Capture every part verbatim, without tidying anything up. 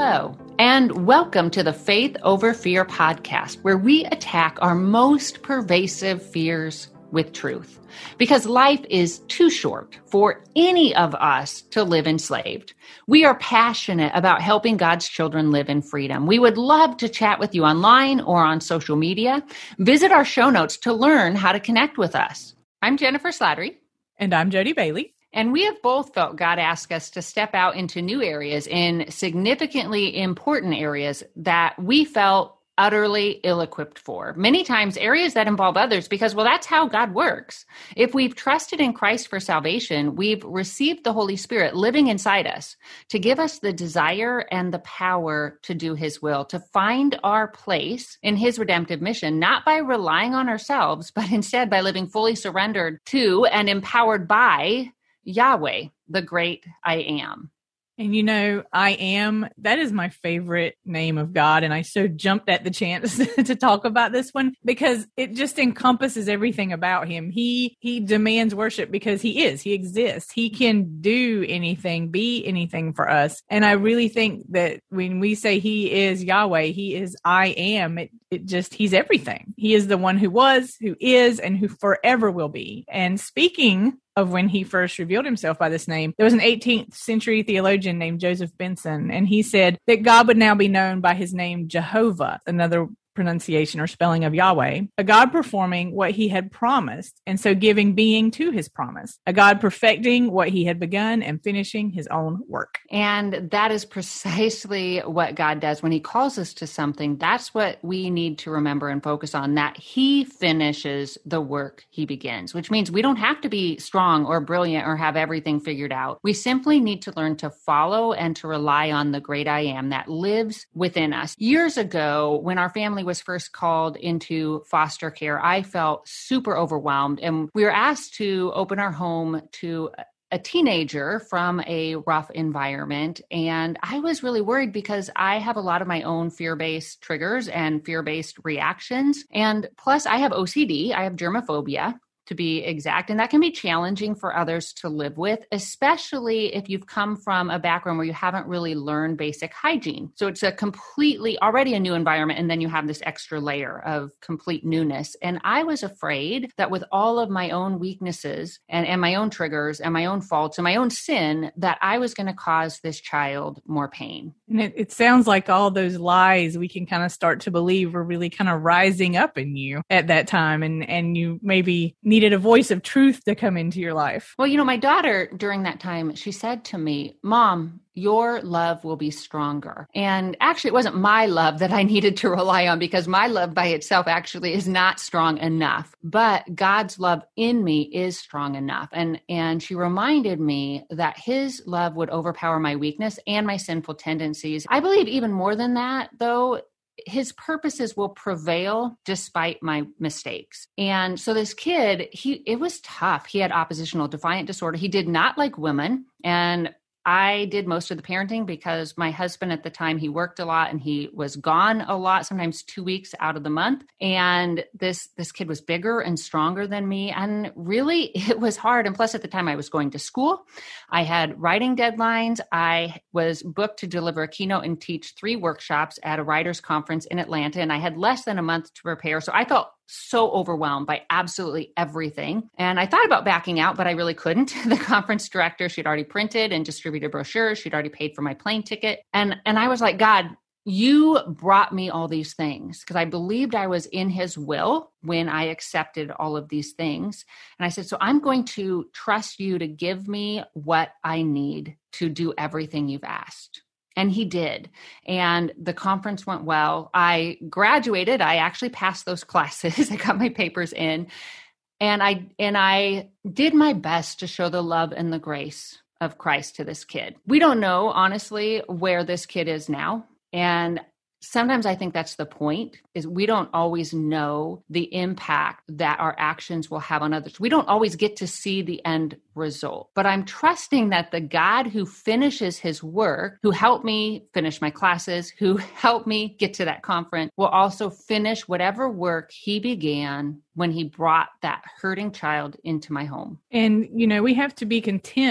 Hello, and welcome to the Faith Over Fear podcast, where we attack our most pervasive fears with truth. Because life is too short for any of us to live enslaved. We are passionate about helping God's children live in freedom. We would love to chat with you online or on social media. Visit our show notes to learn how to connect with us. I'm Jennifer Slattery. And I'm Jody Bailey. And we have both felt God ask us to step out into new areas, in significantly important areas that we felt utterly ill-equipped for. Many times areas that involve others because, well, that's how God works. If we've trusted in Christ for salvation, we've received the Holy Spirit living inside us to give us the desire and the power to do His will, to find our place in His redemptive mission, not by relying on ourselves, but instead by living fully surrendered to and empowered by Yahweh, the great I am. And you know, I am, that is my favorite name of God. And I so jumped at the chance to talk about this one because it just encompasses everything about Him. He, he demands worship because He is, He exists. He can do anything, be anything for us. And I really think that when we say He is Yahweh, He is I am, it, it just, He's everything. He is the one who was, who is, and who forever will be. And speaking of when He first revealed Himself by this name, there was an eighteenth century theologian named Joseph Benson, and he said that God would now be known by His name Jehovah, another pronunciation or spelling of Yahweh, a God performing what He had promised, and so giving being to His promise, a God perfecting what He had begun and finishing His own work. And that is precisely what God does when He calls us to something. That's what we need to remember and focus on, that He finishes the work He begins, which means we don't have to be strong or brilliant or have everything figured out. We simply need to learn to follow and to rely on the great I am that lives within us. Years ago, when our family was first called into foster care, I felt super overwhelmed, and we were asked to open our home to a teenager from a rough environment. And I was really worried because I have a lot of my own fear-based triggers and fear-based reactions. And plus I have O C D, I have germophobia, to be exact. And that can be challenging for others to live with, especially if you've come from a background where you haven't really learned basic hygiene. So it's a completely already a new environment. And then you have this extra layer of complete newness. And I was afraid that with all of my own weaknesses and, and my own triggers and my own faults and my own sin, that I was going to cause this child more pain. And it, it sounds like all those lies we can kind of start to believe were really kind of rising up in you at that time. And, and you maybe needed a voice of truth to come into your life. Well, you know, my daughter during that time, she said to me, "Mom, your love will be stronger." And actually, it wasn't my love that I needed to rely on, because my love by itself actually is not strong enough. But God's love in me is strong enough. And, and she reminded me that His love would overpower my weakness and my sinful tendencies. I believe even more than that, though, His purposes will prevail despite my mistakes. And so this kid, he, it was tough. He had oppositional defiant disorder. He did not like women. And I did most of the parenting because my husband at the time, he worked a lot and he was gone a lot, sometimes two weeks out of the month. And this, this kid was bigger and stronger than me. And really it was hard. And plus at the time I was going to school. I had writing deadlines. I was booked to deliver a keynote and teach three workshops at a writers conference in Atlanta. And I had less than a month to prepare. So I felt so overwhelmed by absolutely everything. And I thought about backing out, but I really couldn't. The conference director, she'd already printed and distributed brochures. She'd already paid for my plane ticket. And, and I was like, God, you brought me all these things because I believed I was in His will when I accepted all of these things. And I said, so I'm going to trust you to give me what I need to do everything you've asked. And He did. And the conference went well. I graduated. I actually passed those classes. I got my papers in. And I and I did my best to show the love and the grace of Christ to this kid. We don't know, honestly, where this kid is now. And sometimes I think that's the point, is we don't always know the impact that our actions will have on others. We don't always get to see the end result, but I'm trusting that the God who finishes His work, who helped me finish my classes, who helped me get to that conference, will also finish whatever work He began when He brought that hurting child into my home. And, you know, we have to be content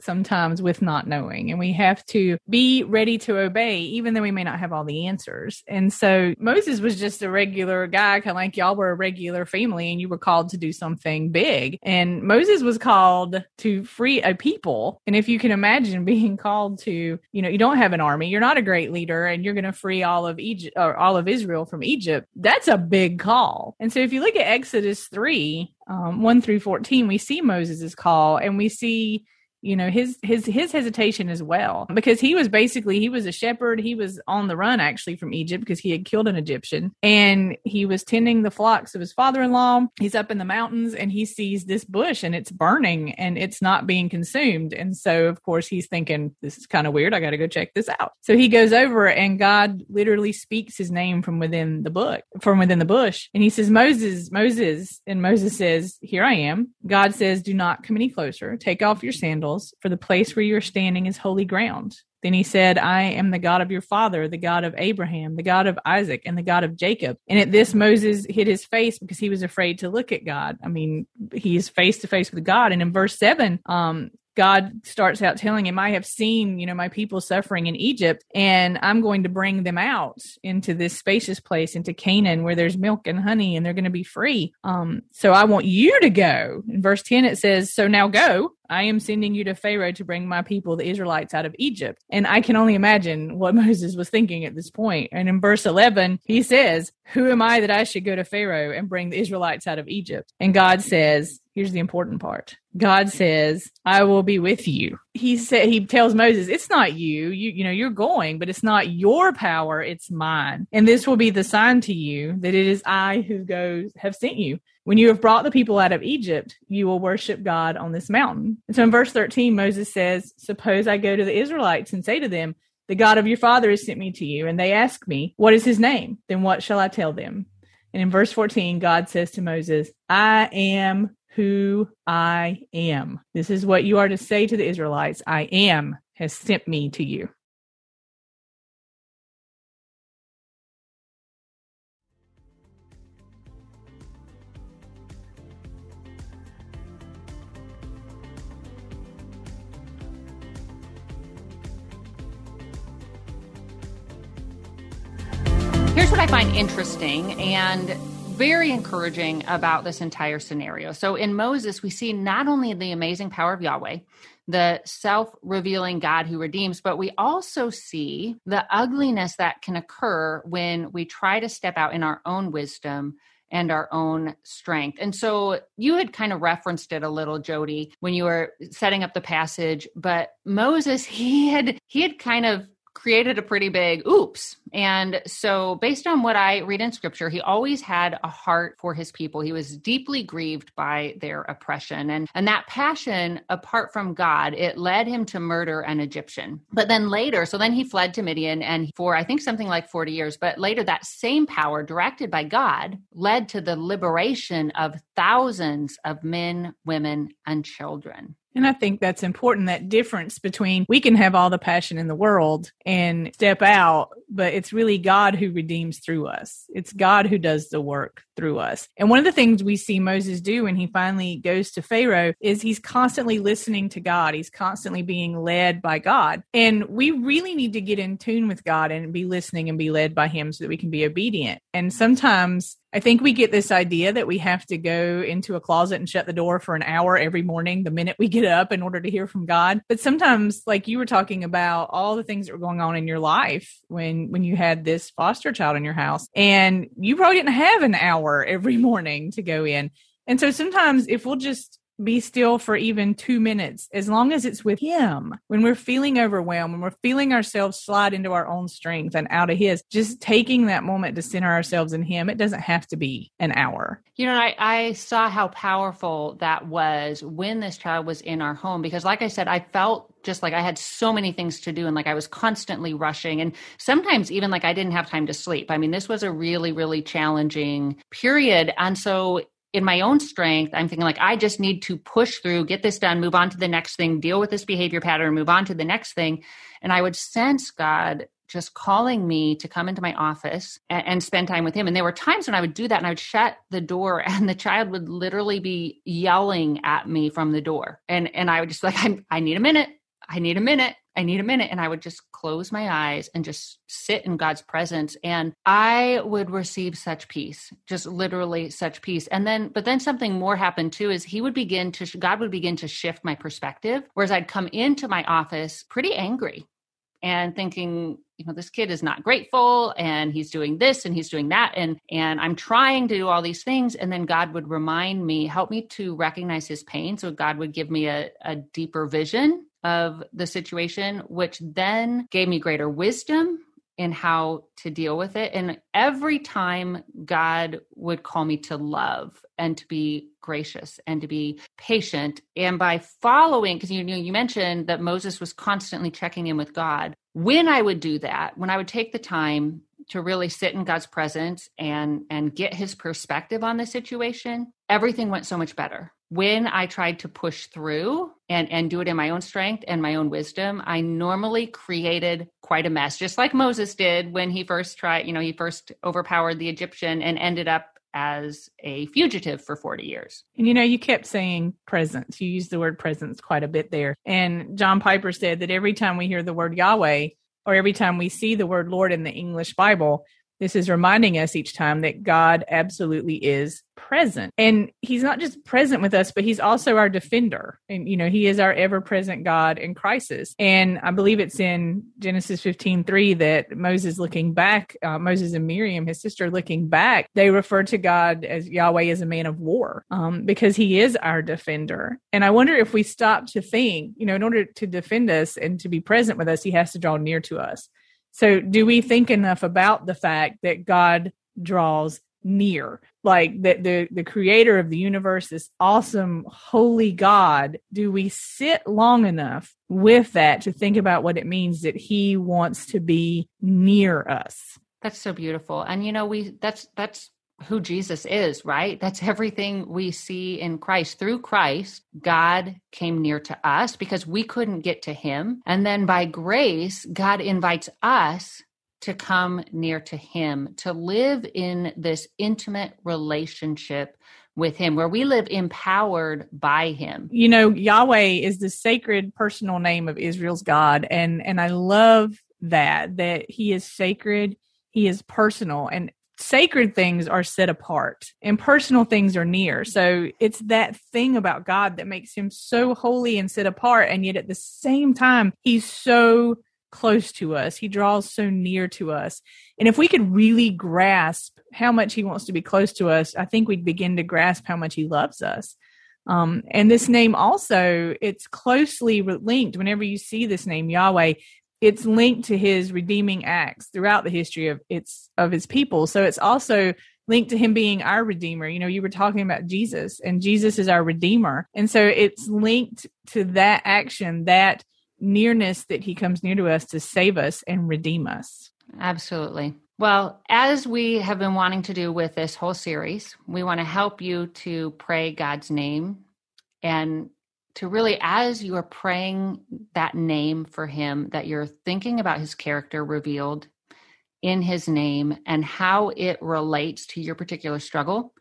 sometimes with not knowing, and we have to be ready to obey, even though we may not have all the answers. And so Moses was just a regular guy, kind of like y'all were a regular family, and you were called to do something big. And Moses was called to free a people. And if you can imagine being called to, you know, you don't have an army, you're not a great leader, and you're going to free all of Egypt or all of Israel from Egypt, that's a big call. And so if you look at Exodus three, um, one through fourteen, we see Moses' call, and we see, you know, his, his, his hesitation as well, because he was basically, he was a shepherd. He was on the run actually from Egypt because he had killed an Egyptian, and he was tending the flocks of his father-in-law. He's up in the mountains and he sees this bush and it's burning and it's not being consumed. And so of course he's thinking, this is kind of weird. I got to go check this out. So he goes over, and God literally speaks his name from within the book, from within the bush. And he says, Moses, Moses. And Moses says, here I am. God says, do not come any closer. Take off your sandals, for the place where you are standing is holy ground. Then he said, I am the God of your father, the God of Abraham, the God of Isaac, and the God of Jacob. And at this, Moses hid his face because he was afraid to look at God. I mean, he is face to face with God. And in verse seven, um, God starts out telling him, I have seen, you know, my people suffering in Egypt, and I'm going to bring them out into this spacious place, into Canaan, where there's milk and honey, and they're going to be free. Um, so I want you to go. In verse ten, it says, so now go. I am sending you to Pharaoh to bring my people, the Israelites, out of Egypt. And I can only imagine what Moses was thinking at this point. And in verse eleven, he says, who am I that I should go to Pharaoh and bring the Israelites out of Egypt? And God says, here's the important part. God says, I will be with you. He said, he tells Moses, it's not you, you, you know, you're going, but it's not your power, it's mine. And this will be the sign to you that it is I who goes, have sent you. When you have brought the people out of Egypt, you will worship God on this mountain. And so in verse thirteen, Moses says, suppose I go to the Israelites and say to them, the God of your father has sent me to you. And they ask me, what is his name? Then what shall I tell them? And in verse fourteen, God says to Moses, I am who I am. This is what you are to say to the Israelites. I am has sent me to you. Here's what I find interesting and very encouraging about this entire scenario. So in Moses, we see not only the amazing power of Yahweh, the self-revealing God who redeems, but we also see the ugliness that can occur when we try to step out in our own wisdom and our own strength. And so you had kind of referenced it a little, Jody, when you were setting up the passage, but Moses, he had he had kind of created a pretty big oops. And so based on what I read in scripture, he always had a heart for his people. He was deeply grieved by their oppression. And, and that passion, apart from God, it led him to murder an Egyptian. But then later, so then he fled to Midian, and for I think something like forty years, but later that same power directed by God led to the liberation of thousands of men, women, and children. And I think that's important, that difference between we can have all the passion in the world and step out, but it's really God who redeems through us. It's God who does the work through us. And one of the things we see Moses do when he finally goes to Pharaoh is he's constantly listening to God. He's constantly being led by God. And we really need to get in tune with God and be listening and be led by him so that we can be obedient. And sometimes I think we get this idea that we have to go into a closet and shut the door for an hour every morning the minute we get up in order to hear from God. But sometimes, like you were talking about all the things that were going on in your life when, when you had this foster child in your house, and you probably didn't have an hour every morning to go in. And so sometimes if we'll just be still for even two minutes, as long as it's with him, when we're feeling overwhelmed, when we're feeling ourselves slide into our own strength and out of his, just taking that moment to center ourselves in him. It doesn't have to be an hour. You know, I, I saw how powerful that was when this child was in our home, because like I said, I felt just like I had so many things to do and like I was constantly rushing, and sometimes even like I didn't have time to sleep. I mean, this was a really, really challenging period. And so in my own strength, I'm thinking like, I just need to push through, get this done, move on to the next thing, deal with this behavior pattern, move on to the next thing. And I would sense God just calling me to come into my office and, and spend time with him. And there were times when I would do that and I would shut the door and the child would literally be yelling at me from the door. And, and I would just be like, I, I need a minute. I need a minute. I need a minute. And I would just close my eyes and just sit in God's presence. And I would receive such peace, just literally such peace. And then, but then something more happened too, is he would begin to, God would begin to shift my perspective. Whereas I'd come into my office pretty angry and thinking, you know, this kid is not grateful and he's doing this and he's doing that. And, and I'm trying to do all these things. And then God would remind me, help me to recognize his pain. So God would give me a, a deeper vision of the situation, which then gave me greater wisdom in how to deal with it. And every time God would call me to love and to be gracious and to be patient. And by following, because you, you mentioned that Moses was constantly checking in with God. When I would do that, when I would take the time to really sit in God's presence and, and get his perspective on the situation, everything went so much better. When I tried to push through and, and do it in my own strength and my own wisdom, I normally created quite a mess, just like Moses did when he first tried, you know, he first overpowered the Egyptian and ended up as a fugitive for forty years. And, you know, you kept saying presence. You used the word presence quite a bit there. And John Piper said that every time we hear the word Yahweh, or every time we see the word Lord in the English Bible, this is reminding us each time that God absolutely is present. And he's not just present with us, but he's also our defender. And, you know, he is our ever-present God in crisis. And I believe it's in Genesis fifteen three that Moses looking back, uh, Moses and Miriam, his sister, looking back, they refer to God as Yahweh as a man of war, um, because he is our defender. And I wonder if we stop to think, you know, in order to defend us and to be present with us, he has to draw near to us. So do we think enough about the fact that God draws near, like that the, the creator of the universe, this awesome, holy God? Do we sit long enough with that to think about what it means that he wants to be near us? That's so beautiful. And, you know, we, that's, that's who Jesus is, right? That's everything we see in Christ. Through Christ, God came near to us because we couldn't get to him. And then by grace, God invites us to come near to him, to live in this intimate relationship with him, where we live empowered by him. You know, Yahweh is the sacred personal name of Israel's God. And, and I love that, that he is sacred, he is personal, and sacred things are set apart and personal things are near. So it's that thing about God that makes him so holy and set apart. And yet at the same time, he's so close to us. He draws so near to us. And if we could really grasp how much he wants to be close to us, I think we'd begin to grasp how much he loves us. Um, and this name also, it's closely linked. Whenever you see this name, Yahweh, it's linked to his redeeming acts throughout the history of its of his people. So it's also linked to him being our redeemer. You know, you were talking about Jesus, and Jesus is our redeemer. And so it's linked to that action, that nearness that he comes near to us to save us and redeem us. Absolutely. Well, as we have been wanting to do with this whole series, we want to help you to pray God's name, and to really, as you are praying that name for him, that you're thinking about his character revealed in his name and how it relates to your particular struggle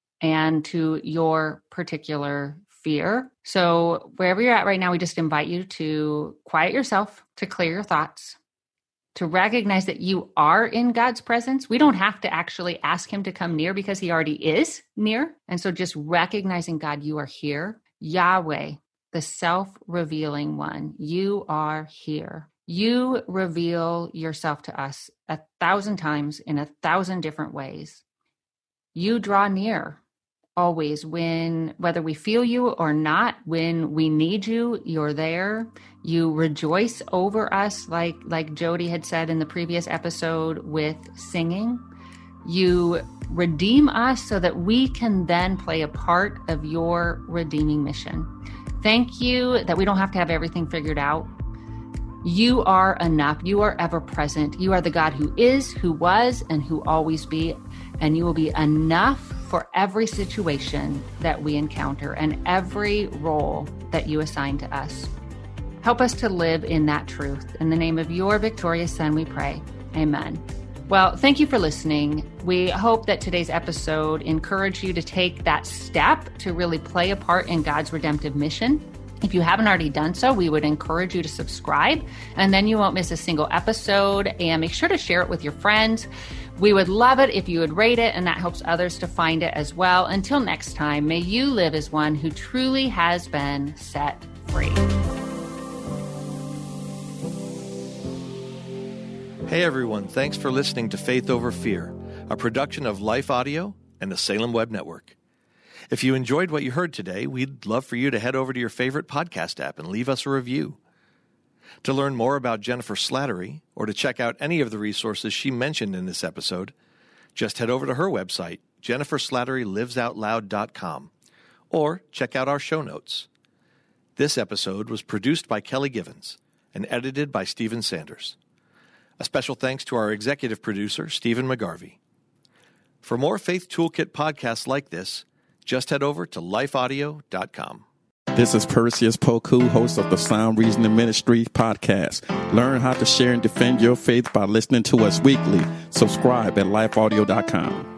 and to your particular fear. So wherever you're at right now, we just invite you to quiet yourself, to clear your thoughts, to recognize that you are in God's presence. We don't have to actually ask him to come near because he already is near. And so just recognizing, God, you are here. Yahweh, the self-revealing one, you are here. You reveal yourself to us a thousand times in a thousand different ways. You draw near always, when, whether we feel you or not, when we need you, you're there. You rejoice over us, like, like Jody had said in the previous episode, with singing. You redeem us so that we can then play a part of your redeeming mission. Thank you that we don't have to have everything figured out. You are enough. You are ever present. You are the God who is, who was, and who always be. And you will be enough for every situation that we encounter and every role that you assign to us. Help us to live in that truth. In the name of your victorious Son, we pray. Amen. Well, thank you for listening. We hope that today's episode encouraged you to take that step to really play a part in God's redemptive mission. If you haven't already done so, we would encourage you to subscribe, and then you won't miss a single episode. And make sure to share it with your friends. We would love it if you would rate it, and that helps others to find it as well. Until next time, may you live as one who truly has been set free. Hey everyone, thanks for listening to Faith Over Fear, a production of Life Audio and the Salem Web Network. If you enjoyed what you heard today, we'd love for you to head over to your favorite podcast app and leave us a review. To learn more about Jennifer Slattery, or to check out any of the resources she mentioned in this episode, just head over to her website, jennifer slattery lives out loud dot com, or check out our show notes. This episode was produced by Kelly Givens and edited by Stephen Sanders. A special thanks to our executive producer, Stephen McGarvey. For more Faith Toolkit podcasts like this, just head over to life audio dot com. This is Perseus Poku, host of the Sound Reasoning Ministry podcast. Learn how to share and defend your faith by listening to us weekly. Subscribe at life audio dot com.